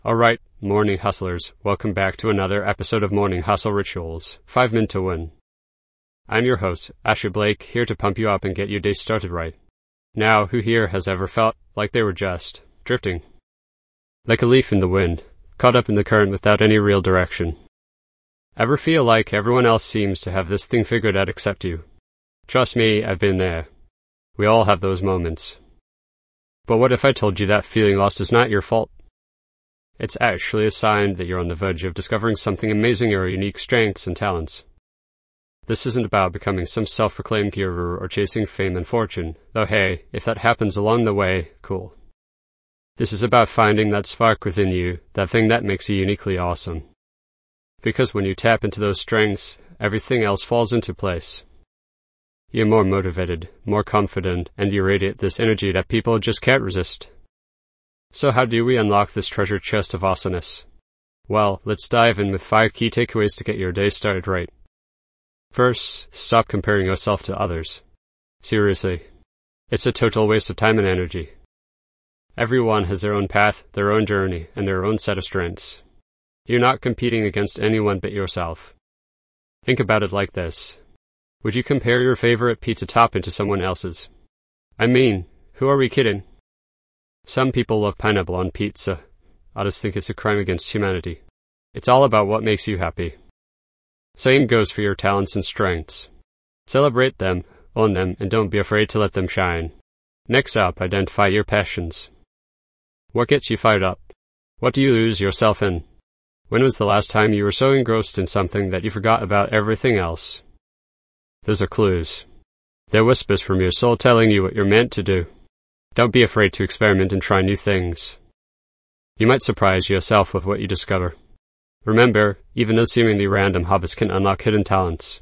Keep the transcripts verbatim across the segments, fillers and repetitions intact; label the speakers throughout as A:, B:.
A: All right, morning hustlers, welcome back to another episode of Morning Hustle Rituals, five minutes to win. I'm your host, Asher Blake, here to pump you up and get your day started right. Now, who here has ever felt like they were just drifting? Like a leaf in the wind, caught up in the current without any real direction. Ever feel like everyone else seems to have this thing figured out except you? Trust me, I've been there. We all have those moments. But what if I told you that feeling lost is not your fault? It's actually a sign that you're on the verge of discovering something amazing in your unique strengths and talents. This isn't about becoming some self-proclaimed guru or chasing fame and fortune, though hey, if that happens along the way, cool. This is about finding that spark within you, that thing that makes you uniquely awesome. Because when you tap into those strengths, everything else falls into place. You're more motivated, more confident, and you radiate this energy that people just can't resist. So how do we unlock this treasure chest of awesomeness? Well, let's dive in with five key takeaways to get your day started right. First, stop comparing yourself to others. Seriously. It's a total waste of time and energy. Everyone has their own path, their own journey, and their own set of strengths. You're not competing against anyone but yourself. Think about it like this. Would you compare your favorite pizza topping to someone else's? I mean, who are we kidding? Some people love pineapple on pizza. Others think it's a crime against humanity. It's all about what makes you happy. Same goes for your talents and strengths. Celebrate them, own them, and don't be afraid to let them shine. Next up, identify your passions. What gets you fired up? What do you lose yourself in? When was the last time you were so engrossed in something that you forgot about everything else? Those are clues. They're whispers from your soul telling you what you're meant to do. Don't be afraid to experiment and try new things. You might surprise yourself with what you discover. Remember, even those seemingly random hobbies can unlock hidden talents.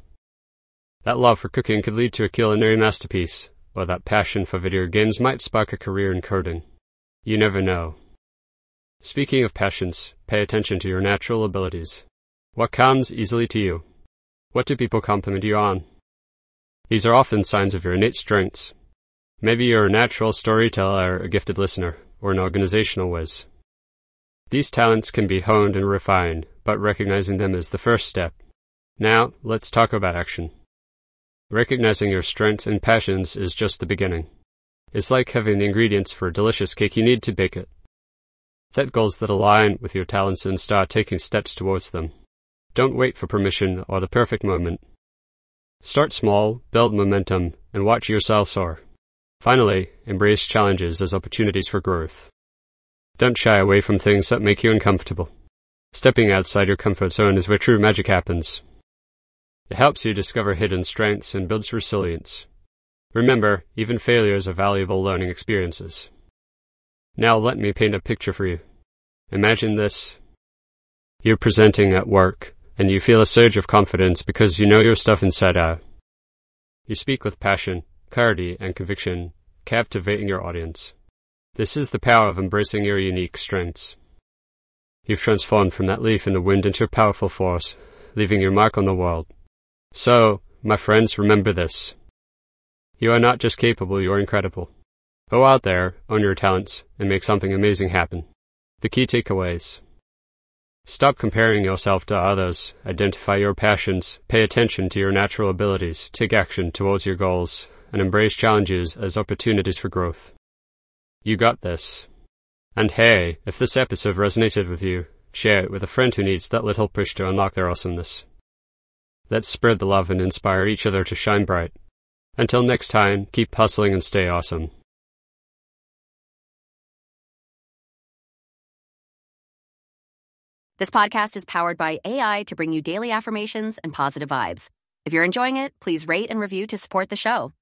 A: That love for cooking could lead to a culinary masterpiece, or that passion for video games might spark a career in coding. You never know. Speaking of passions, pay attention to your natural abilities. What comes easily to you? What do people compliment you on? These are often signs of your innate strengths. Maybe you're a natural storyteller, a gifted listener, or an organizational whiz. These talents can be honed and refined, but recognizing them is the first step. Now, let's talk about action. Recognizing your strengths and passions is just the beginning. It's like having the ingredients for a delicious cake. You need to bake it. Set goals that align with your talents and start taking steps towards them. Don't wait for permission or the perfect moment. Start small, build momentum, and watch yourself soar. Finally, embrace challenges as opportunities for growth. Don't shy away from things that make you uncomfortable. Stepping outside your comfort zone is where true magic happens. It helps you discover hidden strengths and builds resilience. Remember, even failures are valuable learning experiences. Now let me paint a picture for you. Imagine this. You're presenting at work, and you feel a surge of confidence because you know your stuff inside out. You speak with passion, clarity, and conviction, captivating your audience. This is the power of embracing your unique strengths. You've transformed from that leaf in the wind into a powerful force, leaving your mark on the world. So, my friends, remember this. You are not just capable, you are incredible. Go out there, own your talents, and make something amazing happen. The key takeaways. Stop comparing yourself to others, identify your passions, pay attention to your natural abilities, take action towards your goals, and embrace challenges as opportunities for growth. You got this. And hey, if this episode resonated with you, share it with a friend who needs that little push to unlock their awesomeness. Let's spread the love and inspire each other to shine bright. Until next time, keep hustling and stay awesome.
B: This podcast is powered by A I to bring you daily affirmations and positive vibes. If you're enjoying it, please rate and review to support the show.